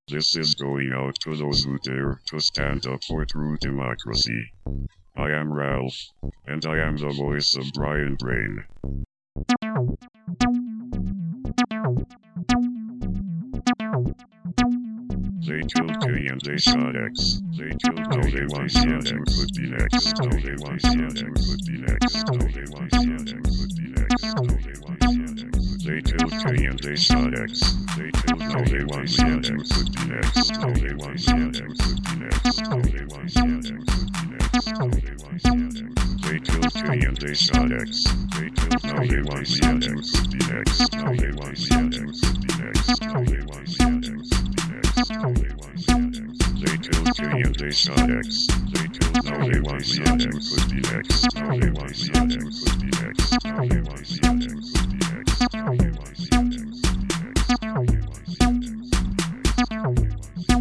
This is going out to those who dare to stand up for true democracy. I am Ralph, and I am the voice of Brian Brain. They killed K and they shot X. They killed now they want shot X could be next. Now they want shot X could be next. Now they want shot X could be next. Now they want shot X. They killed K and they shot X. They killed now they want shot X could be next. Now they want shot X could be next. Now they want shot X could be next. Now they want shot X. They killed K and they shot X. They killed now they want shot X could be next. Now they want shot X could be next. Now they want shot X. They killed K and they shot X. They killed now they want shot X could be next. Now they want shot X could be next. Now they want shot X could be next. Now they want shot X could be next. Now they want shot X could be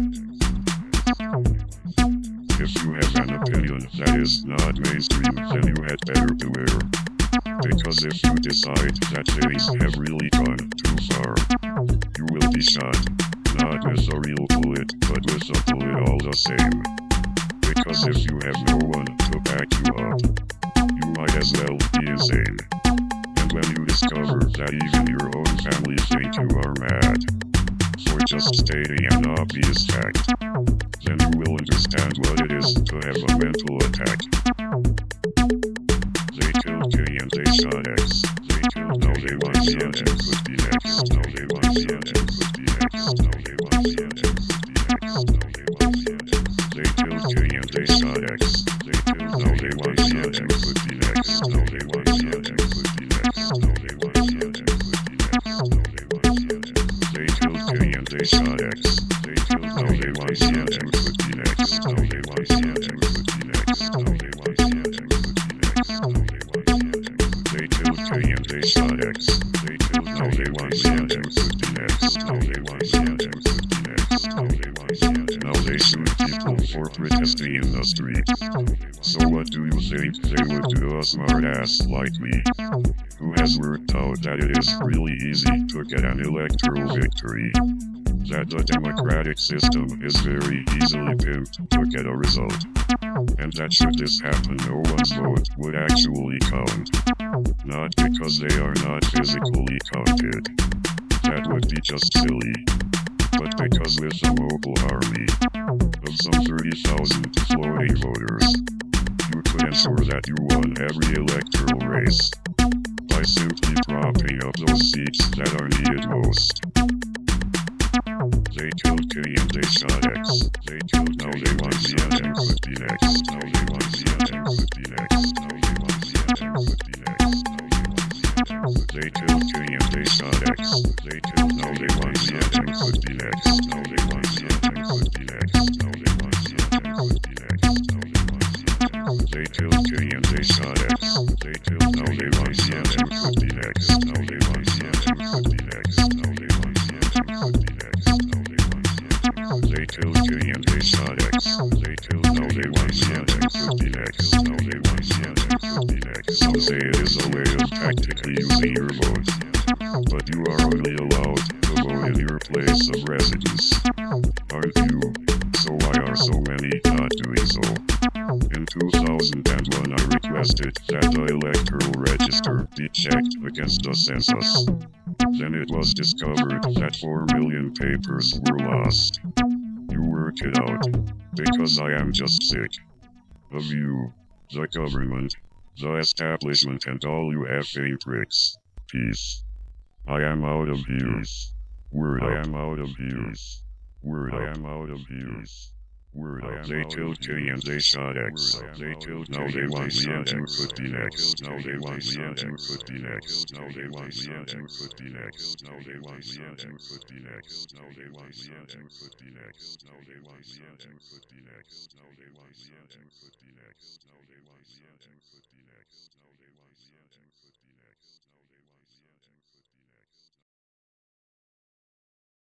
next. If you have an opinion that is not mainstream, then you had better beware. Because if you decide that things have really gone too far, you will be shot. Not with a real bullet, but with a bullet all the same. Because if you have no one to back you up, you might as well be insane. And when you discover that even your own family think you are mad for just stating an obvious fact, then you will understand what it is to have a mental attack. They killed K and they shot X. They killed now they want shot X could be next. Now they want shot X could be next. Now they want shot X could be next. Now they want shot X. They killed K and they shot X. They killed now they want shot X could be next. Now they want shot X could be next. Now they want shot X could be next. Now they want shot X. They killed K and they shot X. They killed now they want shot X could be next. Now they want shot X could be next. Now they want shot X could be next. Now they want shot X. They killed K and they shot X. They killed now they want shot X could be next. Now they want shot X could be next. Now they want shot X. Now they shoot people for protesting in the street. So what do you think they would do, a smartass like me, who has worked out that it is really easy to get an electoral victory? That the democratic system is very easily pimped to get a result. And that should this happen, no one's vote would actually count. Not because they are not physically counted. That would be just silly. But because with a mobile army of some 30,000 floating voters, you could ensure that you won every electoral race by simply propping up those seats that are needed most. They killed K and they shot X. They killed now they want shot X could be next. Now they want shot X could be next. Now they want shot X could be next. Now they want shot X. They killed K and they shot X. They killed now they want shot X could be next. Now they want shot X could be next. Now they want shot X could be next. Now they want shot X. They killed K and they shot X. They killed now they want shot X could be next. Now they want shot X could be next. Now they want shot X could be next. They killed K and they shot X. They killed now they want shot X could be next. Now they want shot X could be next. Some say it is a way of tactically using your vote, but you are only allowed to vote in your place of residence, aren't you? So why are so many not doing so? In 2001 I requested that the electoral register be checked against the census. Then it was discovered that 4 million papers were lost. You work it out, because I am just sick of you, the government, the establishment, and all you effing pricks. Peace. I am out of here. Word I am out of here. Word I am out of here. Word up. They killed K and they shot X. They killed now they want shot X could be next. Now they want shot X could be next. Now they want shot X could be next. Now they want shot X could be next. Now they want shot X could be next. Now they want shot X could be next. Now they want shot X could be next. Now they want shot X could be next. Now they want shot X could be next.